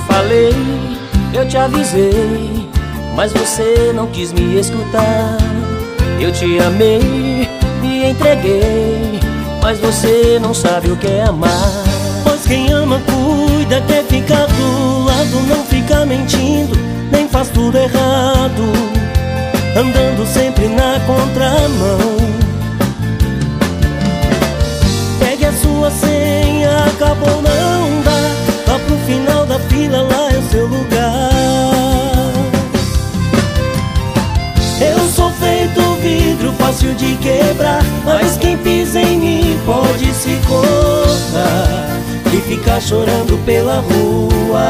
falei, eu te avisei, mas você não quis me escutar. Eu te amei, me entreguei, mas você não sabe o que é amar. Pois quem ama cuida, quer ficar do lado, não fica mentindo, nem faz tudo errado, andando sempre na contramão. Pegue a sua senha, acabou, não dá, vá pro final da fila, lá é o seu lugar. Eu sou feito vidro, fácil de quebrar, mas quem pisa em mim pode se cortar e ficar chorando pela rua.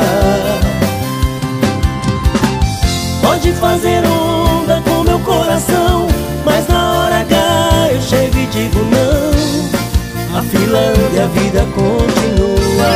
Pode fazer onda com meu coração, mas na hora H eu chego e digo não. A fila anda e a vida continua.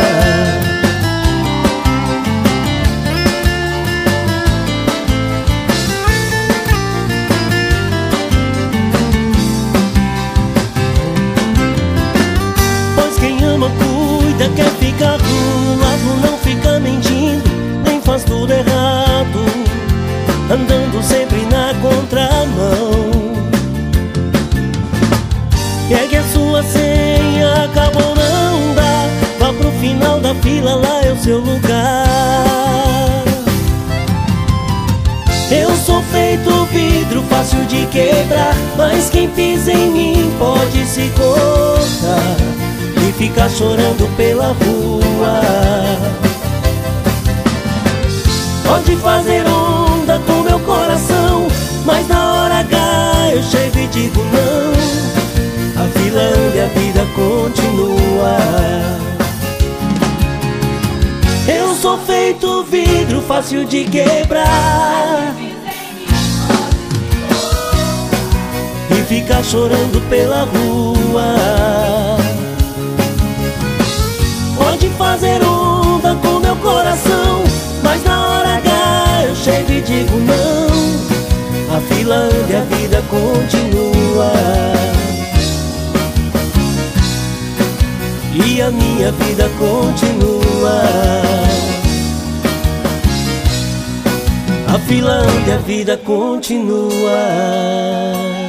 Pois quem ama cuida, quer ficar do lado, não fica mentindo, nem faz tudo errado, andando sempre na contramão. Pegue a sua senha, acabou, não dá, vá pro final da fila, lá é o seu lugar. Eu sou feito vidro, fácil de quebrar, mas quem pisa em mim pode se cortar e ficar chorando pela rua. Pode fazer onda com meu coração, mas na hora H eu chego e digo não. A fila anda e a vida continua. Eu sou feito vidro, fácil de quebrar e ficar chorando pela rua. Pode fazer onda com meu coração, mas na hora H eu chego e digo não. A fila anda e a vida continua. E a minha vida continua. A fila anda e a vida continua.